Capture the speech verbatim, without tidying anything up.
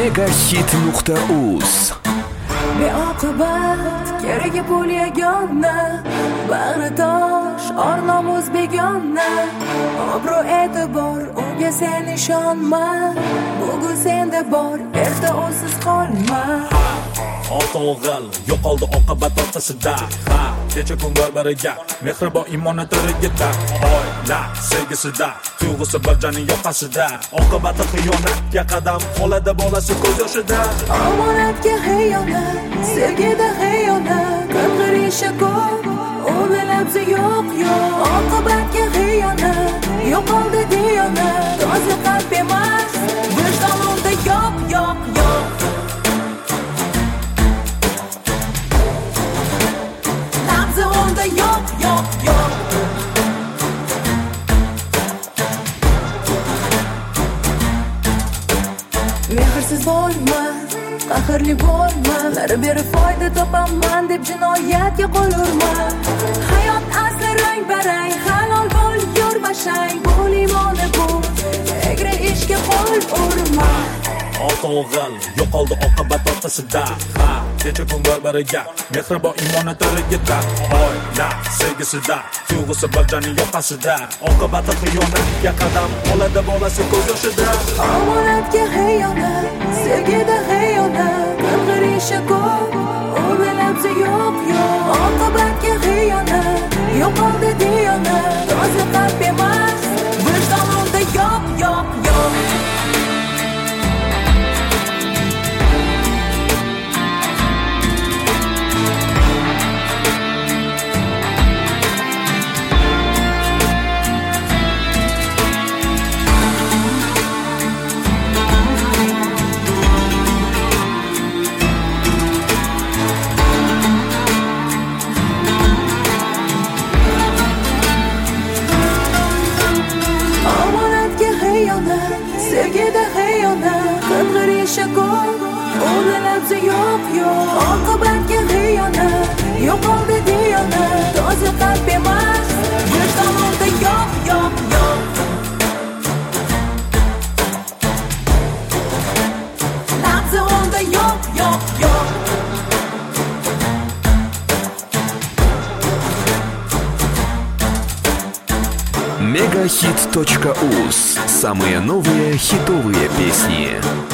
Megahit nuqta uz. Beoqibat keragi pul yagona, bag'ri tosh or-nomus begona. Obro' e'tibor unga sen ishonma, bugun senda bor, erta o'siz qolma. Ota o'g'il yo'qoldi oqibat o'rtasida. Ha, kecha kunlar biriga mehribon imoni tirigida. Oila sevgisida, tuyg'usi bir joning yoqasida. Oqibati xiyonatga qadam qoladi bolasi ko'z yoshida. Omonatga xiyonat, sevgida xiyonat, qing'irishi ko'p, uni labzi yo'q yo'q. Oqibatga xiyonat, yo'qoldi diyonat, toza qalb emas, vijdon unda yo'q yo'q yo'q. Yo'q, yo'q, yo'q. Mehrsiz bo'lma, qahrli bo'lma, bari beri foyda topaman deb jinoyatga qo'l urma. Hayot asli rang barang, halol bo'l, yur bashang, bo'l imoni bo'l, egri ishga qo'l urma. Ota o'g'il yo'qoldi oqibat o'rtasida. Ha, kecha kunlar biriga mehribon imoni tirigida. Oila sevgisida, tuyg'usi bir joning yoqasida. Oqibati xiyonatga qadam qoladi bolasi ko'z yoshida. Omonatga xiyonat, sevgida xiyonat, qing'irishi ko'p, uni labzi yo'q yo'q. Oqibatga xiyonat, yo'qoldi diyonat, toza qalb emas, vijdon unda yo'q yo'q yo'q. Sevgida xiyonat, qing'irishi ko'p, uni labzi yo'q yo'q. Oqibatga xiyonat, yo'qoldi diyonat, toza qalb emas, vijdon unda yo'q yo'q yo'q. Labzi unda yo'q yo'q yo'q. Megahit точка уз. Самые новые хитовые песни.